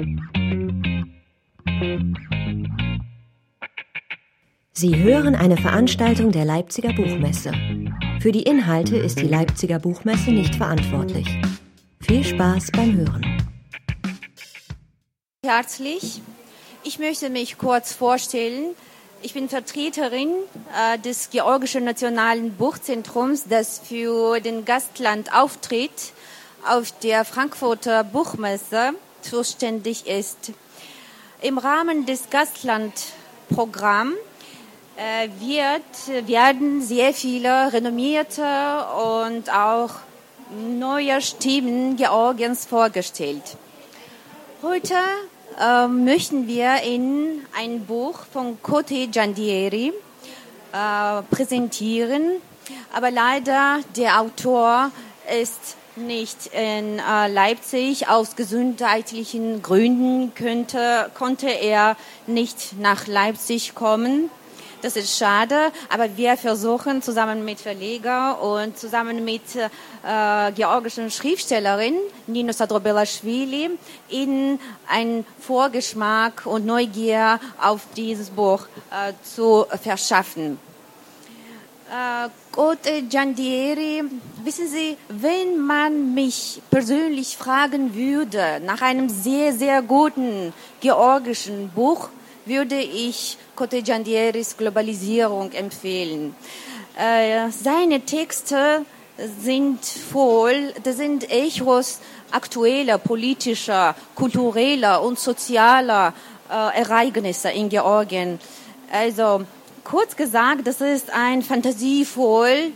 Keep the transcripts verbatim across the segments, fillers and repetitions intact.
Sie hören eine Veranstaltung der Leipziger Buchmesse. Für die Inhalte ist die Leipziger Buchmesse nicht verantwortlich. Viel Spaß beim Hören. Herzlich. Ich möchte mich kurz vorstellen. Ich bin Vertreterin äh, des Georgischen Nationalen Buchzentrums, das für den Gastlandauftritt auf der Frankfurter Buchmesse zuständig ist. Im Rahmen des Gastlandprogramms äh, wird, werden sehr viele renommierte und auch neue Stimmen Georgiens vorgestellt. Heute äh, möchten wir Ihnen ein Buch von Kote Jandieri äh, präsentieren, aber leider der Autor ist nicht in äh, Leipzig. Aus gesundheitlichen Gründen könnte, konnte er nicht nach Leipzig kommen. Das ist schade, aber wir versuchen zusammen mit Verleger und zusammen mit äh, georgischen Schriftstellerin Nino Sadrobelaschwili Ihnen einen Vorgeschmack und Neugier auf dieses Buch äh, zu verschaffen. Äh, Kote Jandieri, wissen Sie, wenn man mich persönlich fragen würde nach einem sehr, sehr guten georgischen Buch, würde ich Kote Jandieris Globalisierung empfehlen. Äh, seine Texte sind voll, das sind Echos aktueller, politischer, kultureller und sozialer äh, Ereignisse in Georgien. Also, kurz gesagt, das ist ein fantasievoll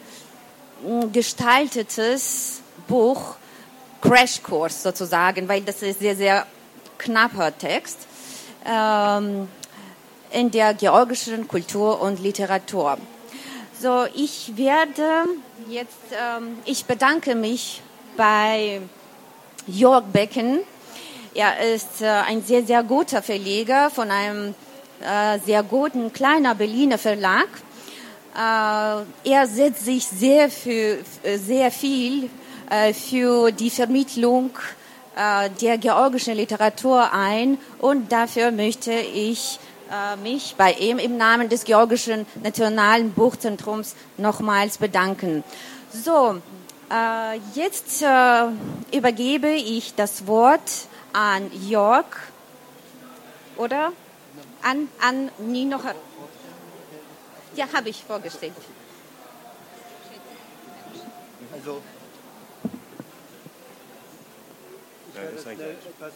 gestaltetes Buch, Crashkurs sozusagen, weil das ist sehr, sehr knapper Text ähm, in der georgischen Kultur und Literatur. So, ich werde jetzt, ähm, ich bedanke mich bei Jörg Becken. Er ist äh, ein sehr, sehr guter Verleger von einem sehr guten kleiner Berliner Verlag. Er setzt sich sehr, für, sehr viel für die Vermittlung der georgischen Literatur ein und dafür möchte ich mich bei ihm im Namen des Georgischen Nationalen Buchzentrums nochmals bedanken. So, jetzt übergebe ich das Wort an Jörg, oder? An, an Nino. Ja, habe ich vorgestellt. Also, ja, ist eigentlich etwas.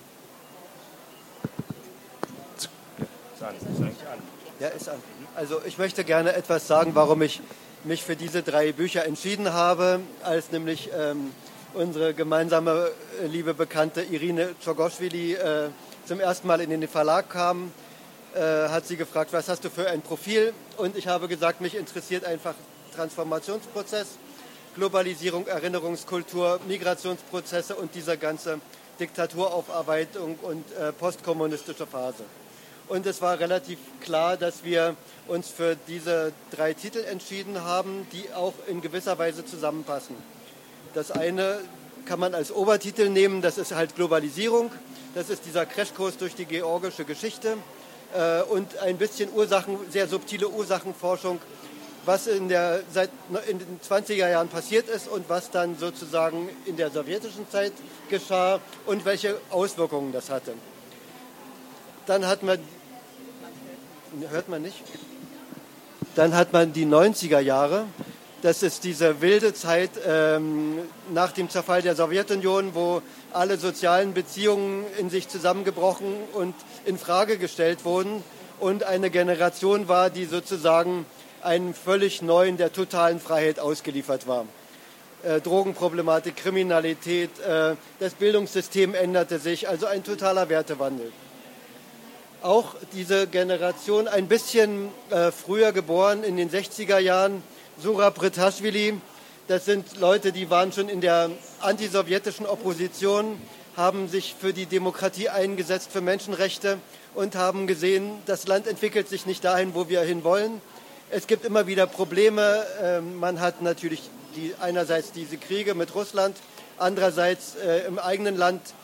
Ja, ist an. Also, ich möchte gerne etwas sagen, warum ich mich für diese drei Bücher entschieden habe, als nämlich ähm, unsere gemeinsame äh, liebe Bekannte Irine Tschogoschwili äh, zum ersten Mal in den Verlag kam. Hat sie gefragt, was hast du für ein Profil? Und ich habe gesagt, mich interessiert einfach Transformationsprozess, Globalisierung, Erinnerungskultur, Migrationsprozesse und diese ganze Diktaturaufarbeitung und äh, postkommunistische Phase. Und es war relativ klar, dass wir uns für diese drei Titel entschieden haben, die auch in gewisser Weise zusammenpassen. Das eine kann man als Obertitel nehmen, das ist halt Globalisierung, das ist dieser Crashkurs durch die georgische Geschichte. Und ein bisschen Ursachen, sehr subtile Ursachenforschung, was in, der, seit, in den zwanziger Jahren passiert ist und was dann sozusagen in der sowjetischen Zeit geschah und welche Auswirkungen das hatte. Dann hat man, hört man nicht? Dann hat man die neunziger Jahre. Das ist diese wilde Zeit ähm, nach dem Zerfall der Sowjetunion, wo alle sozialen Beziehungen in sich zusammengebrochen und in Frage gestellt wurden und eine Generation war, die sozusagen einem völlig neuen, der totalen Freiheit ausgeliefert war. Äh, Drogenproblematik, Kriminalität, äh, das Bildungssystem änderte sich, also ein totaler Wertewandel. Auch diese Generation, ein bisschen äh, früher geboren, in den sechziger Jahren, Surab Retaschwili, das sind Leute, die waren schon in der antisowjetischen Opposition, haben sich für die Demokratie eingesetzt, für Menschenrechte und haben gesehen, das Land entwickelt sich nicht dahin, wo wir hinwollen. Es gibt immer wieder Probleme. Man hat natürlich die, einerseits diese Kriege mit Russland, andererseits im eigenen Land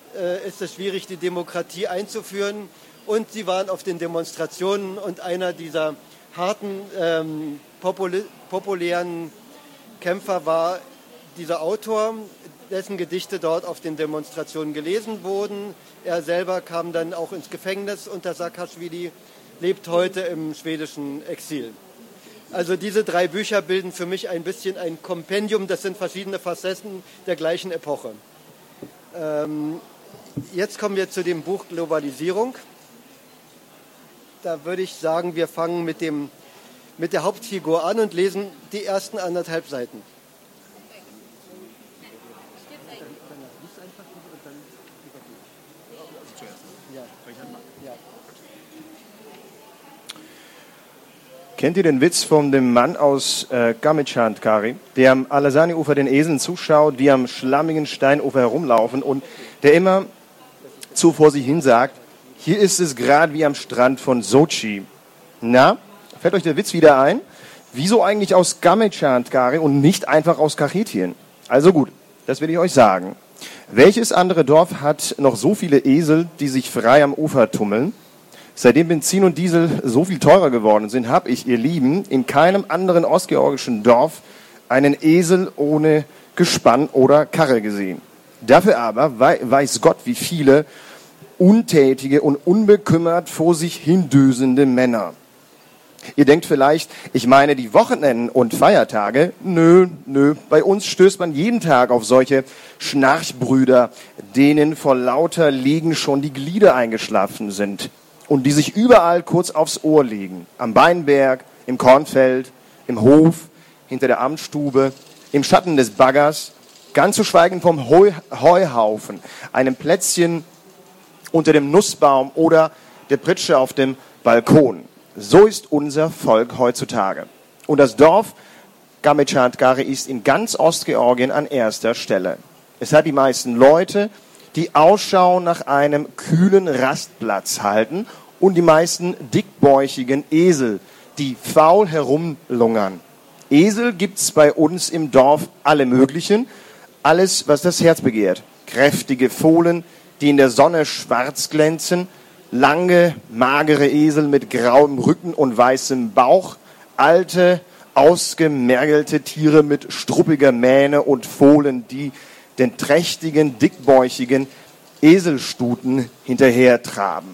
äh, ist es schwierig, die Demokratie einzuführen. Und sie waren auf den Demonstrationen und einer dieser harten, ähm, popul- populären Kämpfer war dieser Autor, dessen Gedichte dort auf den Demonstrationen gelesen wurden. Er selber kam dann auch ins Gefängnis unter Saakaszwili, lebt heute im schwedischen Exil. Also diese drei Bücher bilden für mich ein bisschen ein Kompendium, das sind verschiedene Facetten der gleichen Epoche. Ähm, jetzt kommen wir zu dem Buch Globalisierung. Da würde ich sagen, wir fangen mit, dem, mit der Hauptfigur an und lesen die ersten anderthalb Seiten. Kennt ihr den Witz von dem Mann aus äh, Gamechandkari, der am Alasani-Ufer den Eseln zuschaut, die am schlammigen Steinufer herumlaufen und der immer zu vor sich hin sagt, hier ist es gerade wie am Strand von Sochi. Na, fällt euch der Witz wieder ein? Wieso eigentlich aus Gamechandkari und nicht einfach aus Kachetien? Also gut, das will ich euch sagen. Welches andere Dorf hat noch so viele Esel, die sich frei am Ufer tummeln? Seitdem Benzin und Diesel so viel teurer geworden sind, habe ich, ihr Lieben, in keinem anderen ostgeorgischen Dorf einen Esel ohne Gespann oder Karre gesehen. Dafür aber weiß Gott, wie viele untätige und unbekümmert vor sich hindösende Männer. Ihr denkt vielleicht, ich meine die Wochenenden und Feiertage. Nö, nö, bei uns stößt man jeden Tag auf solche Schnarchbrüder, denen vor lauter Liegen schon die Glieder eingeschlafen sind. Und die sich überall kurz aufs Ohr legen. Am Weinberg, im Kornfeld, im Hof, hinter der Amtsstube, im Schatten des Baggers, ganz zu schweigen vom Heu, Heuhaufen, einem Plätzchen unter dem Nussbaum oder der Pritsche auf dem Balkon. So ist unser Volk heutzutage. Und das Dorf Gamechandkari ist in ganz Ostgeorgien an erster Stelle. Es hat die meisten Leute, die Ausschau nach einem kühlen Rastplatz halten und die meisten dickbäuchigen Esel, die faul herumlungern. Esel gibt's bei uns im Dorf alle möglichen, alles, was das Herz begehrt. Kräftige Fohlen, die in der Sonne schwarz glänzen, lange, magere Esel mit grauem Rücken und weißem Bauch, alte, ausgemergelte Tiere mit struppiger Mähne und Fohlen, die den trächtigen, dickbäuchigen Eselstuten hinterhertraben.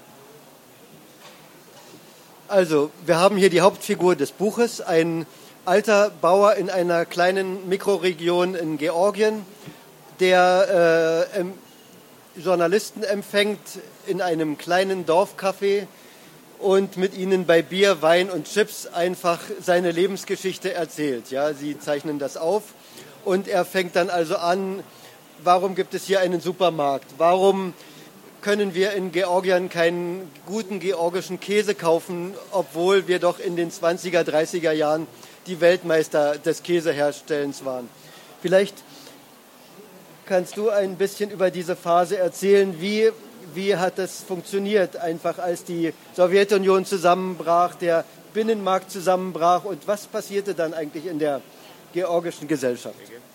Also, wir haben hier die Hauptfigur des Buches, ein alter Bauer in einer kleinen Mikroregion in Georgien, der äh, Journalisten empfängt in einem kleinen Dorfcafé und mit ihnen bei Bier, Wein und Chips einfach seine Lebensgeschichte erzählt. Ja, sie zeichnen das auf. Und er fängt dann also an, warum gibt es hier einen Supermarkt? Warum können wir in Georgien keinen guten georgischen Käse kaufen, obwohl wir doch in den zwanziger, dreißiger Jahren die Weltmeister des Käseherstellens waren? Vielleicht kannst du ein bisschen über diese Phase erzählen. Wie, wie hat das funktioniert, einfach als die Sowjetunion zusammenbrach, der Binnenmarkt zusammenbrach und was passierte dann eigentlich in der georgischen Gesellschaft?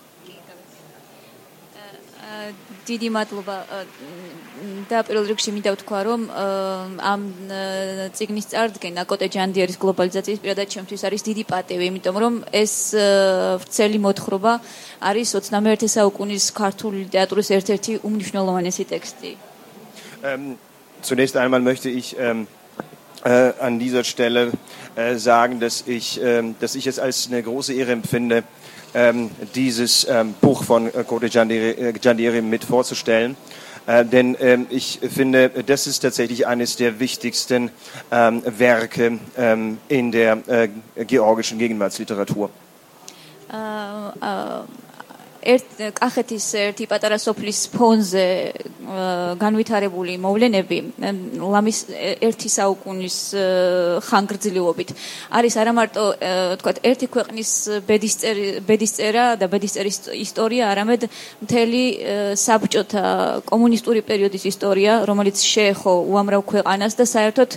დიდი მადლობა და პირველ რიგში მინდა ვთქვა რომ ამ წიგნის წარდგენა კოტე ჯანდიერის გლობალიზაციის პირადად ჩემთვის არის დიდი პატივი, იმიტომ რომ ეს ვრცელი მოთხრობა არის ოცნამეერთე საუკუნის ქართული ლიტერატურის ერთ-ერთი უმნიშვნელოვანესი ტექსტი. Zunächst einmal möchte ich ähm, äh, an dieser Stelle äh, sagen, dass ich, äh, dass ich es als eine große Ehre empfinde, ähm, dieses ähm, Buch von äh, Kotė Jandieri mit vorzustellen. Äh, denn ähm, ich finde, das ist tatsächlich eines der wichtigsten ähm, Werke ähm, in der äh, georgischen Gegenwartsliteratur. Uh, uh... ერთ კახეთის ერთი პატარა სოფლის ფონზე განვითარებული მოვლენები ლამის ერთი საუკუნის ხანგრძლივობით არის არა მარტო თქვათ ერთი ქვეყნის ბედისწერა და ბედისწერის ისტორია, არამედ მთელი საბჭოთა კომუნისტური პერიოდის ისტორია, რომელიც შეეხო უამრავ ქვეყანას და საერთოდ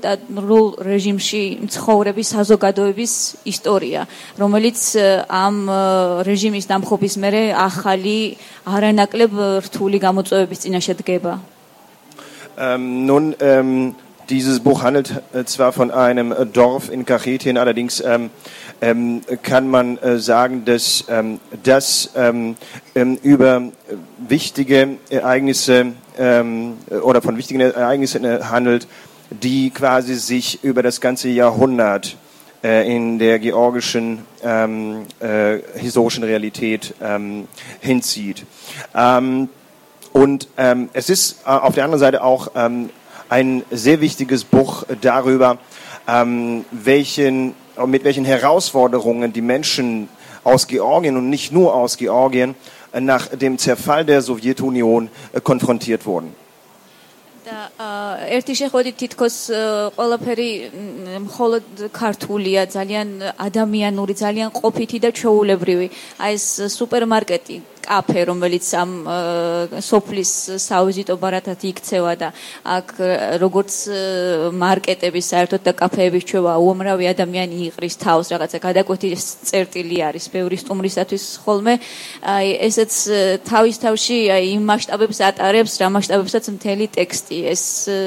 ავტორიტარულ რეჟიმში მცხოვრების საზოგადოების ისტორია, რომელიც ამ რეჟიმის დამხობის მერე ახალი არანაკლებ რთული გამოწვევების წინაშე დგება. Ähm, nun, ähm, dieses Buch handelt äh, zwar von einem äh, Dorf in Kachetien, allerdings ähm, ähm, kann man äh, sagen, dass ähm, das ähm, ähm, über wichtige Ereignisse ähm, oder von wichtigen Ereignissen äh, handelt, die quasi sich über das ganze Jahrhundert äh, in der georgischen ähm, äh, historischen Realität ähm, hinzieht. Ähm, und ähm, es ist äh, auf der anderen Seite auch ähm, ein sehr wichtiges Buch darüber, ähm, welchen, mit welchen Herausforderungen die Menschen aus Georgien und nicht nur aus Georgien äh, nach dem Zerfall der Sowjetunion äh, konfrontiert wurden. და ერთი შეხვედრით თითქოს ყველაფერი მხოლოდ ქართულია, ძალიან ადამიანური, ძალიან ყოფითი და ჩვეულებრივი. აი ეს სუპერმარკეტი, კაფე, რომელიც ამ სოფლის სავიზიტო ბარათად იქცევა და აქ როგორც მარკეტების საერთოდ და კაფეების ჩვევა უამრავი ადამიანი იყრის თავს, რაღაცა გადაკვეთი წერტილი არის ბევრი სტუმრისათვის ხოლმე. აი ესეც თავის თავში აი იმ მასშტაბებს ატარებს, რა მასშტაბებსაც მთელი ტექსტი. ეს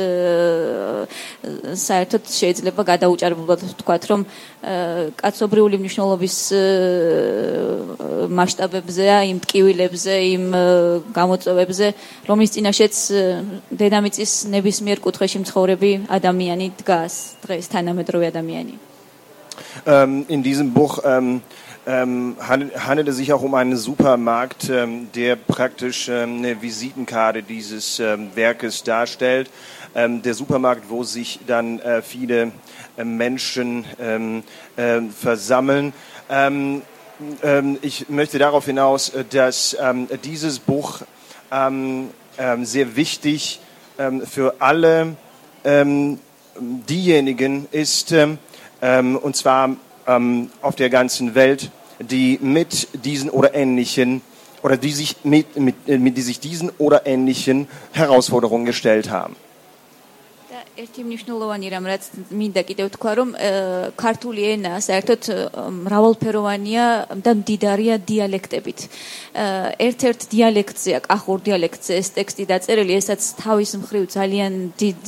საერთოდ შეიძლება გადაუჭარბებლად ვთქვათ, რომ კაცობრიული მნიშვნელობის მასშტაბებზეა, იმ ტკივილებზე, იმ გამოწვევებზე, რომლის წინაშეც დედამიწის ნებისმიერ კუთხეში მცხოვრები ადამიანი დგას, დღეს თანამედროვე ადამიანი. In diesem Buch ähm, ähm, handelt, handelt es sich auch um einen Supermarkt, ähm, der praktisch ähm, eine Visitenkarte dieses ähm, Werkes darstellt. Ähm, der Supermarkt, wo sich dann äh, viele äh, Menschen ähm, äh, versammeln. Ähm, ähm, ich möchte darauf hinaus, dass ähm, dieses Buch ähm, ähm, sehr wichtig ähm, für alle ähm, diejenigen ist, ähm, und zwar ähm, auf der ganzen Welt, die mit diesen oder ähnlichen oder die sich mit, mit, mit die sich diesen oder ähnlichen Herausforderungen gestellt haben. ერთი მნიშვნელოვანი რამ რაც მინდა კიდევ თქვა რომ ქართული ენა საერთოდ მრავალფეროვანია და მდიდარია დიალექტებით. ერთ-ერთ დიალექტზეა, კახურ დიალექტზე ეს ტექსტი დაწერილი, ესაც თავის მხრივ ძალიან დიდ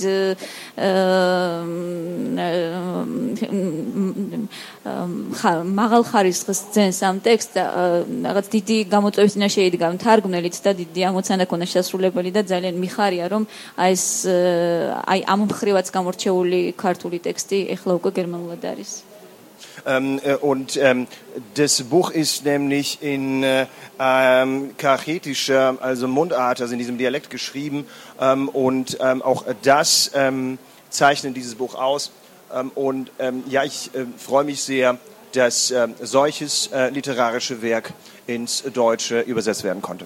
მაღალ ხარისხის ძენს ამ ტექსტს და რაღაც დიდი გამოწვევის წინაშე იდგა მთარგმნელიც და დიდი ამოცანა ქონა შესრულებელი და ძალიან მიხარია რომ აი ეს აი ამ ხრივაც გამორჩეული ქართული ტექსტი ეხლა უკვე გერმანულად არის. Ähm, und ähm, das Buch ist nämlich in ähm, kachetischer, also Mundart, also in diesem Dialekt geschrieben ähm, und ähm, auch das ähm, zeichnet dieses Buch aus. Ähm, und ähm, ja, ich äh, freue mich sehr, dass äh, solches äh, literarische Werk ins Deutsche übersetzt werden konnte.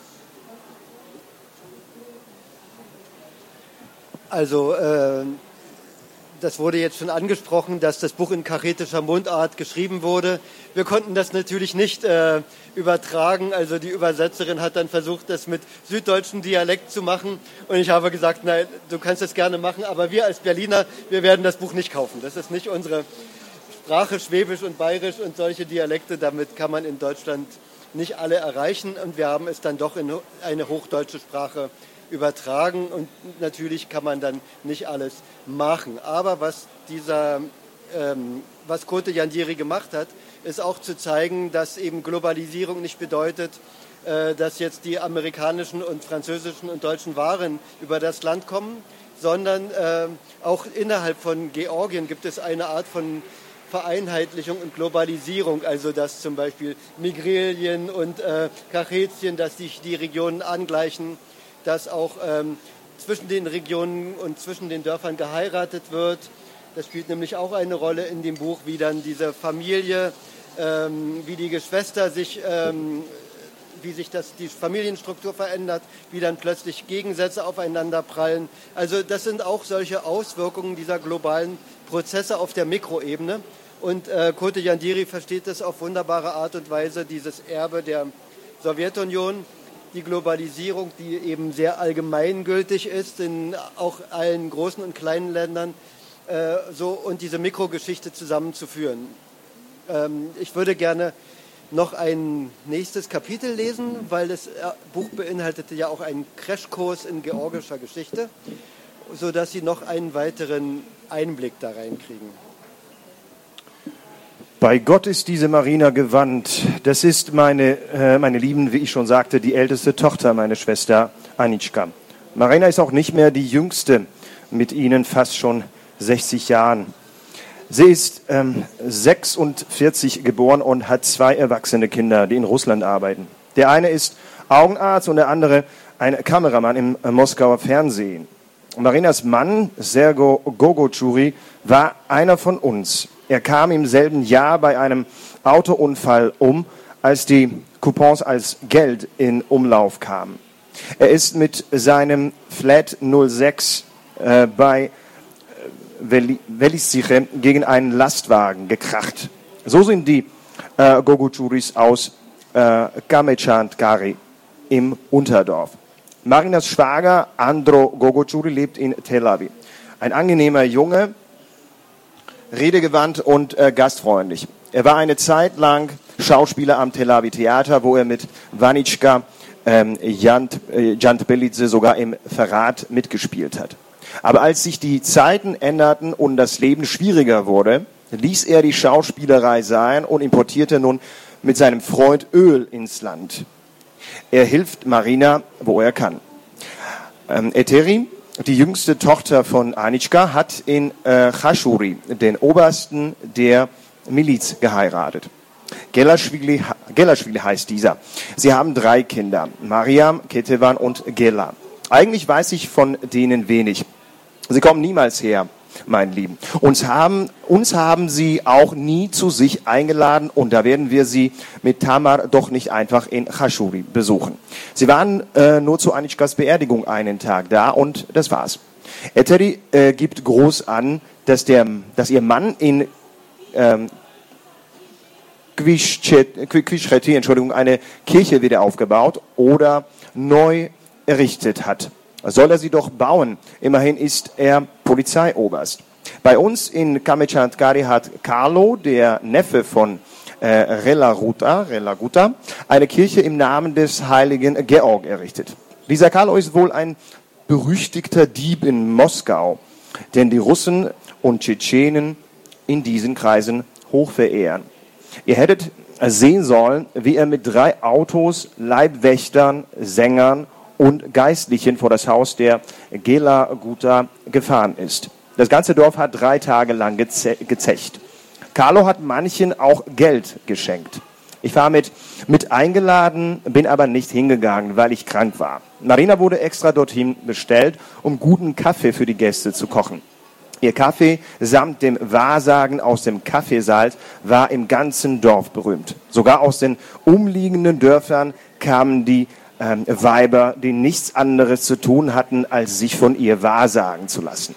Also, äh, das wurde jetzt schon angesprochen, dass das Buch in kachetischer Mundart geschrieben wurde. Wir konnten das natürlich nicht äh, übertragen. Also die Übersetzerin hat dann versucht, das mit süddeutschem Dialekt zu machen. Und ich habe gesagt, nein, du kannst das gerne machen, aber wir als Berliner, wir werden das Buch nicht kaufen. Das ist nicht unsere Sprache, Schwäbisch und Bayerisch und solche Dialekte. Damit kann man in Deutschland nicht alle erreichen. Und wir haben es dann doch in eine hochdeutsche Sprache übertragen und natürlich kann man dann nicht alles machen. Aber was dieser, ähm, was Kote Yandiri gemacht hat, ist auch zu zeigen, dass eben Globalisierung nicht bedeutet, äh, dass jetzt die amerikanischen und französischen und deutschen Waren über das Land kommen, sondern äh, auch innerhalb von Georgien gibt es eine Art von Vereinheitlichung und Globalisierung, also dass zum Beispiel Migrelien und äh, Kachetien, dass sich die Regionen angleichen, dass auch ähm, zwischen den Regionen und zwischen den Dörfern geheiratet wird. Das spielt nämlich auch eine Rolle in dem Buch, wie dann diese Familie, ähm, wie die Geschwister sich, ähm, wie sich das, die Familienstruktur verändert, wie dann plötzlich Gegensätze aufeinander prallen. Also das sind auch solche Auswirkungen dieser globalen Prozesse auf der Mikroebene. Und äh, Kote Yandiri versteht das auf wunderbare Art und Weise, dieses Erbe der Sowjetunion, die Globalisierung, die eben sehr allgemeingültig ist in auch allen großen und kleinen Ländern, äh, so und diese Mikrogeschichte zusammenzuführen. Ähm, ich würde gerne noch ein nächstes Kapitel lesen, weil das Buch beinhaltete ja auch einen Crashkurs in georgischer Geschichte, sodass Sie noch einen weiteren Einblick da reinkriegen. Bei Gott ist diese Marina gewandt. Das ist meine, äh, meine Lieben, wie ich schon sagte, die älteste Tochter, meine Schwester Anička. Marina ist auch nicht mehr die jüngste, mit ihnen fast schon sechzig Jahren. Sie ist ähm, sechsundvierzig geboren und hat zwei erwachsene Kinder, die in Russland arbeiten. Der eine ist Augenarzt und der andere ein Kameramann im äh, Moskauer Fernsehen. Marinas Mann, Sergo Gogotschuri, war einer von uns. Er kam im selben Jahr bei einem Autounfall um, als die Coupons als Geld in Umlauf kamen. Er ist mit seinem Flat null sechs äh, bei Velisiche gegen einen Lastwagen gekracht. So sind die äh, Gogotchuris aus äh, Kamechandkari im Unterdorf. Marinas Schwager Andro Gogotschuri lebt in Tel Aviv. Ein angenehmer Junge, redegewandt und äh, gastfreundlich. Er war eine Zeit lang Schauspieler am Tel Aviv Theater, wo er mit Vanička ähm, Jant, äh, Jantbelidze sogar im Verrat mitgespielt hat. Aber als sich die Zeiten änderten und das Leben schwieriger wurde, ließ er die Schauspielerei sein und importierte nun mit seinem Freund Öl ins Land. Er hilft Marina, wo er kann. Ähm, Eteri, die jüngste Tochter von Anička, hat in äh, Khashuri, den Obersten der Miliz, geheiratet. Gelaschwili, Gelaschwili heißt dieser. Sie haben drei Kinder, Mariam, Ketevan und Gela. Eigentlich weiß ich von denen wenig. Sie kommen niemals her, mein Lieben. Uns haben, uns haben sie auch nie zu sich eingeladen und da werden wir sie mit Tamar doch nicht einfach in Khashuri besuchen. Sie waren äh, nur zu Aničkas Beerdigung einen Tag da und das war's. Eteri äh, gibt groß an, dass, der, dass ihr Mann in ähm, Quischreti, Entschuldigung, eine Kirche wieder aufgebaut oder neu errichtet hat. Soll er sie doch bauen. Immerhin ist er Polizeioberst. Bei uns in Kamechandkari hat Carlo, der Neffe von äh, Relaguta, Relaguta, eine Kirche im Namen des heiligen Georg errichtet. Dieser Carlo ist wohl ein berüchtigter Dieb in Moskau, den die Russen und Tschetschenen in diesen Kreisen hoch verehren. Ihr hättet sehen sollen, wie er mit drei Autos, Leibwächtern, Sängern und Geistlichen vor das Haus der Gela-Guta gefahren ist. Das ganze Dorf hat drei Tage lang geze- gezecht. Carlo hat manchen auch Geld geschenkt. Ich war mit, mit eingeladen, bin aber nicht hingegangen, weil ich krank war. Marina wurde extra dorthin bestellt, um guten Kaffee für die Gäste zu kochen. Ihr Kaffee samt dem Wahrsagen aus dem Kaffeesalz war im ganzen Dorf berühmt. Sogar aus den umliegenden Dörfern kamen die ähm, Weiber, die nichts anderes zu tun hatten, als sich von ihr wahrsagen zu lassen.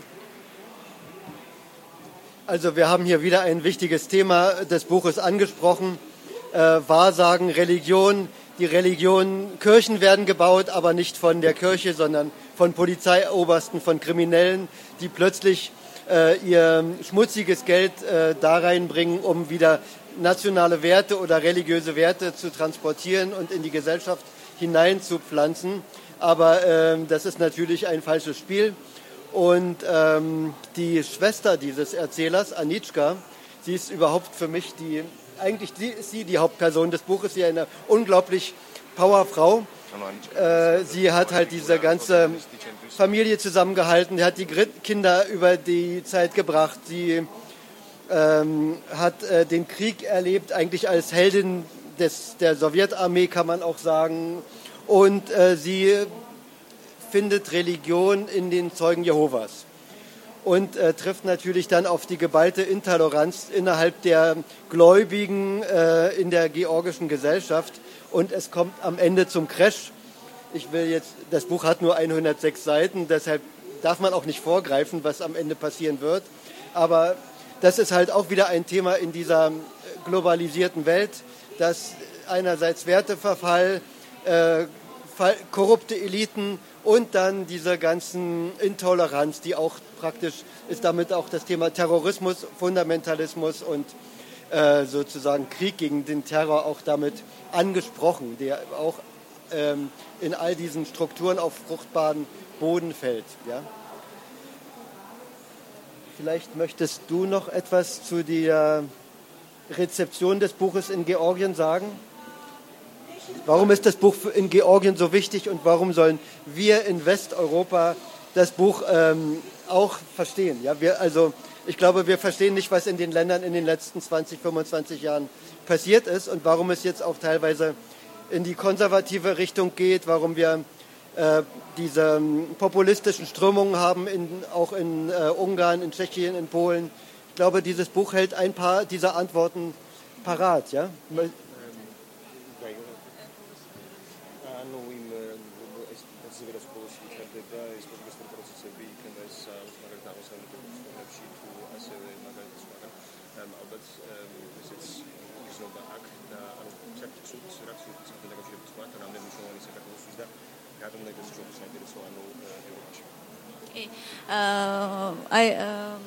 Also wir haben hier wieder ein wichtiges Thema des Buches angesprochen. Äh, Wahrsagen, Religion. Die Religion, Kirchen werden gebaut, aber nicht von der Kirche, sondern von Polizeiobersten, von Kriminellen, die plötzlich äh, ihr schmutziges Geld äh, da reinbringen, um wieder nationale Werte oder religiöse Werte zu transportieren und in die Gesellschaft hineinzupflanzen. Aber äh, das ist natürlich ein falsches Spiel. Und ähm, die Schwester dieses Erzählers, Anička, sie ist überhaupt für mich die, eigentlich die, ist sie die Hauptperson des Buches, sie ist eine unglaublich Powerfrau. Äh, sie hat halt diese ganze Familie zusammengehalten, sie hat die Kinder über die Zeit gebracht, sie ähm, hat äh, den Krieg erlebt, eigentlich als Heldin des, der Sowjetarmee, kann man auch sagen. Und äh, sie findet Religion in den Zeugen Jehovas und äh, trifft natürlich dann auf die geballte Intoleranz innerhalb der Gläubigen äh, in der georgischen Gesellschaft und es kommt am Ende zum Crash. Ich will jetzt, das Buch hat nur hundertsechs Seiten, deshalb darf man auch nicht vorgreifen, was am Ende passieren wird, aber das ist halt auch wieder ein Thema in dieser globalisierten Welt, dass einerseits Werteverfall, äh, korrupte Eliten und dann diese ganzen Intoleranz, die auch praktisch ist damit auch das Thema Terrorismus, Fundamentalismus und äh, sozusagen Krieg gegen den Terror auch damit angesprochen, der auch ähm, in all diesen Strukturen auf fruchtbaren Boden fällt. Ja? Vielleicht möchtest du noch etwas zu der Rezeption des Buches in Georgien sagen? Warum ist das Buch in Georgien so wichtig und warum sollen wir in Westeuropa das Buch ähm, auch verstehen? Ja, wir, also ich glaube, wir verstehen nicht, was in den Ländern in den letzten zwanzig, fünfundzwanzig Jahren passiert ist und warum es jetzt auch teilweise in die konservative Richtung geht, warum wir äh, diese ähm, populistischen Strömungen haben, in, auch in äh, Ungarn, in Tschechien, in Polen. Ich glaube, dieses Buch hält ein paar dieser Antworten parat. Ja? Uh, I, uh,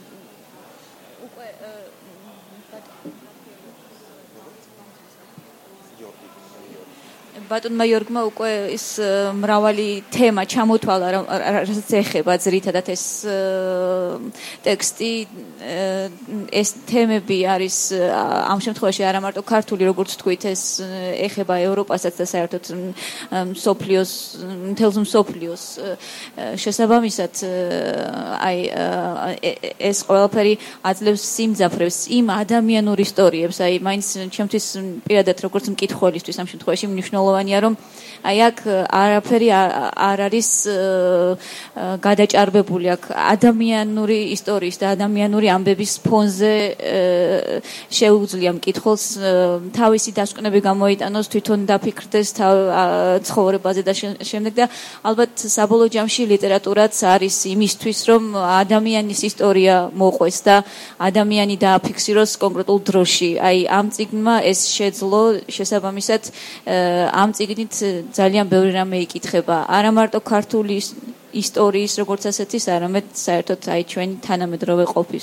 ბატონმა იორგმა უკვე ის მრავალი თემა ჩამოთვალა, რასაც ეხება ძირითადად ეს ტექსტი, ეს თემები არის ამ შემთხვევაში არა მარტო ქართული, როგორც თქვით, ეს ეხება ევროპასაც და საერთოდ მსოფლიოს, მთელს მსოფლიოს შესაბამისად, აი ეს ყველაფერი აძლევს სიმძაფრებს იმ ადამიანურ ისტორიებს, აი მაინც ჩემთვის პირადად როგორც მკითხველისთვის ამ შემთხვევაში მნიშვნელოვანია რომ აი აქ არაფერი არ არის გადაჭარბებული, აქ ადამიანური ისტორიის და ადამიანური ამბების ფონზე შეუძლია მკითხველს თავისი დასკვნები გამოიტანოს, თვითონ დაფიქრდეს ცხოვრებაზე და შემდეგ და ალბათ საბოლოო ჯამში ლიტერატურაც არის იმისთვის, რომ ადამიანის ისტორია მოყვეს და ადამიანი დააფიქსიროს კონკრეტულ დროში. აი ამ წიგნმა ეს შეძლო, შესაბამისად ამ წიგნით ძალიან ბევრი რამე იკითხება, არა მარტო ქართული ისტორიის როგორც ასეთის, არამედ საერთოდ აი ჩვენი თანამედროვე ყოფის.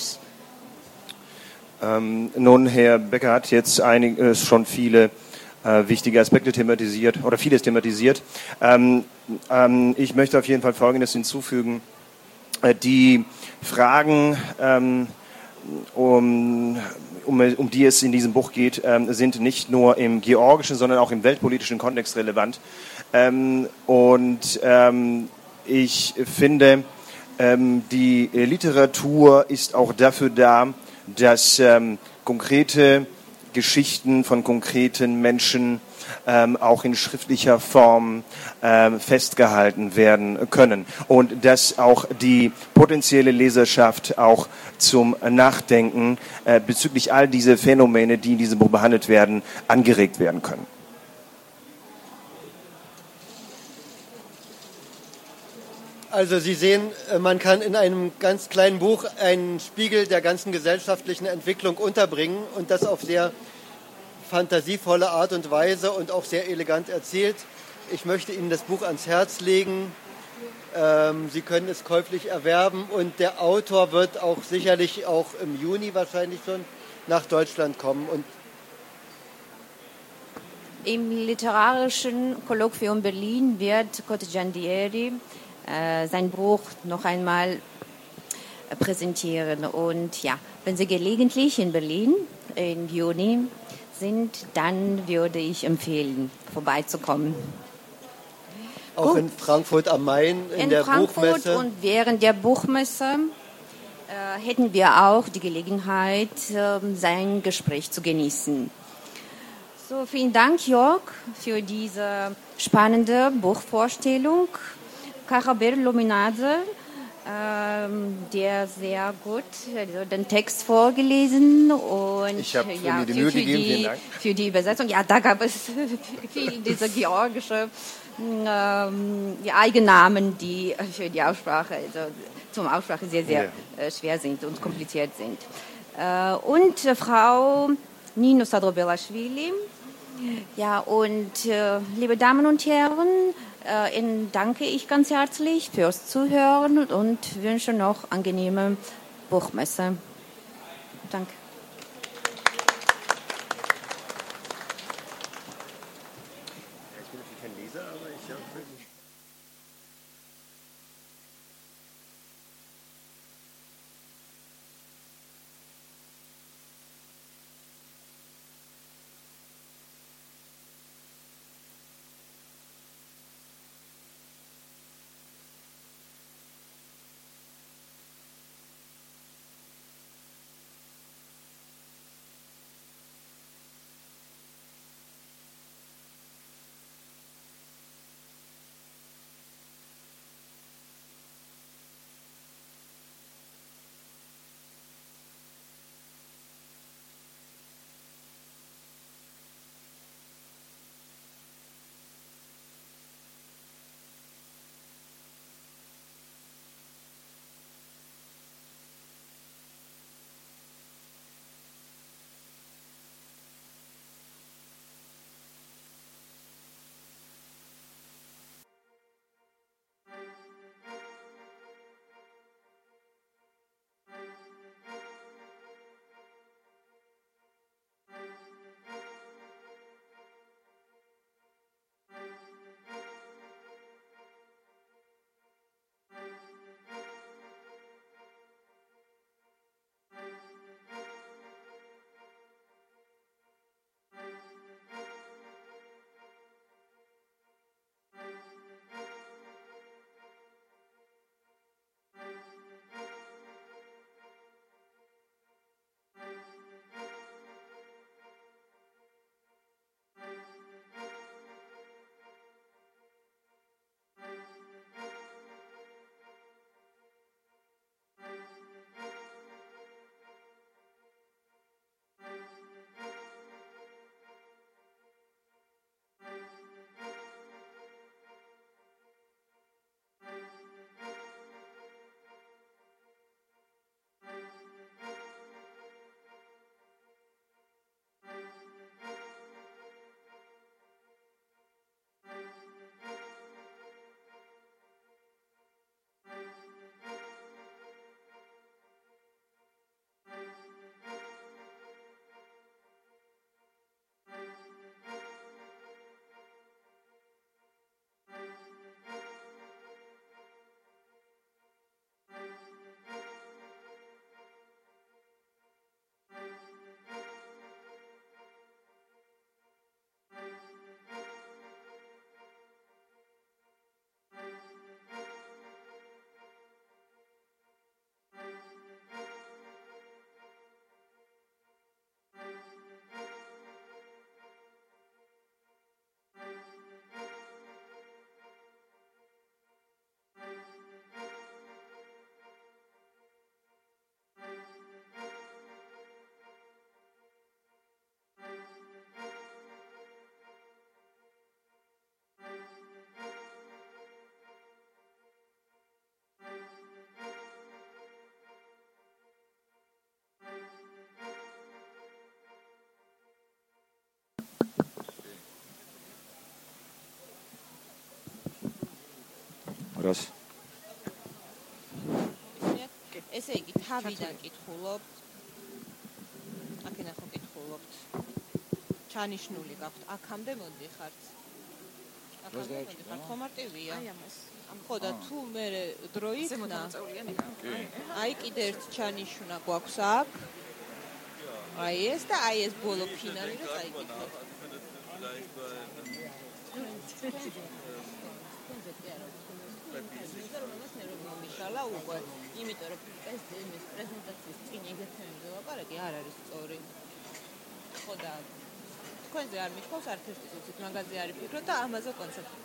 Ähm, nun, Herr Becker hat jetzt einig, äh, schon viele äh, wichtige Aspekte thematisiert oder vieles thematisiert. Ähm, ähm, ich möchte auf jeden Fall Folgendes hinzufügen. Äh, die Fragen, ähm, um, um, um die es in diesem Buch geht, ähm, sind nicht nur im georgischen, sondern auch im weltpolitischen Kontext relevant. Ähm, und ähm, ich finde, ähm, die Literatur ist auch dafür da, dass ähm, konkrete Geschichten von konkreten Menschen ähm, auch in schriftlicher Form ähm, festgehalten werden können und dass auch die potenzielle Leserschaft auch zum Nachdenken äh, bezüglich all diese Phänomene, die in diesem Buch behandelt werden, angeregt werden können. Also Sie sehen, man kann in einem ganz kleinen Buch einen Spiegel der ganzen gesellschaftlichen Entwicklung unterbringen und das auf sehr fantasievolle Art und Weise und auch sehr elegant erzählt. Ich möchte Ihnen das Buch ans Herz legen. Ähm, Sie können es käuflich erwerben und der Autor wird auch sicherlich auch im Juni wahrscheinlich schon nach Deutschland kommen. Und im literarischen Kolloquium Berlin wird Cotteggiandieri äh, sein Buch noch einmal präsentieren. Und ja, wenn Sie gelegentlich in Berlin im Juni sind, dann würde ich empfehlen, vorbeizukommen. Auch Gut. in Frankfurt am Main, in, in der Frankfurt Buchmesse. Und während der Buchmesse äh, hätten wir auch die Gelegenheit, äh, sein Gespräch zu genießen. So, vielen Dank, Jörg, für diese spannende Buchvorstellung. Karaber Luminadze, ähm, der sehr gut also den Text vorgelesen und ich habe ja, mir die für, Mühe für, gegeben, die, vielen Dank. für die Übersetzung. Ja, da gab es viel diese georgische ähm, die Eigennamen, die für die Aussprache, also zum Aussprache sehr, sehr ja. äh, schwer sind und kompliziert sind. Äh, und äh, Frau Nino Sadrobelaschwili. Ja, und äh, liebe Damen und Herren, äh, Ihnen danke ich ganz herzlich fürs Zuhören und wünsche noch angenehme Buchmesse. Danke. დროს. ესე იგი, თავიდან კითხულობთ. აქ ნახო კითხულობთ. ჩანიშნული გაქვთ. აქამდე მოდიხართ. აქამდე მოდიხართ. ხო მარტივია. აი ამას. ხო და თუ მე დრო იქნა. აი კიდე ერთ ჩანიშნა გვაქვს აქ. აი ეს და აი ეს ბოლო ფინალი და წაიკითხეთ. მიშალა უკვე, იმიტომ რომ პრეზენტაციის წინ ეგეთები ლაპარაკი არ არის სწორი. ხო და თქვენზე არ მithქოს არქივში უცით მაგაზე არის ფიქრო და ამაზე კონცეფტი.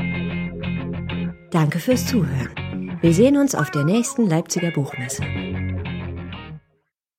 Danke fürs Zuhören. Wir sehen uns auf der nächsten Leipziger Buchmesse.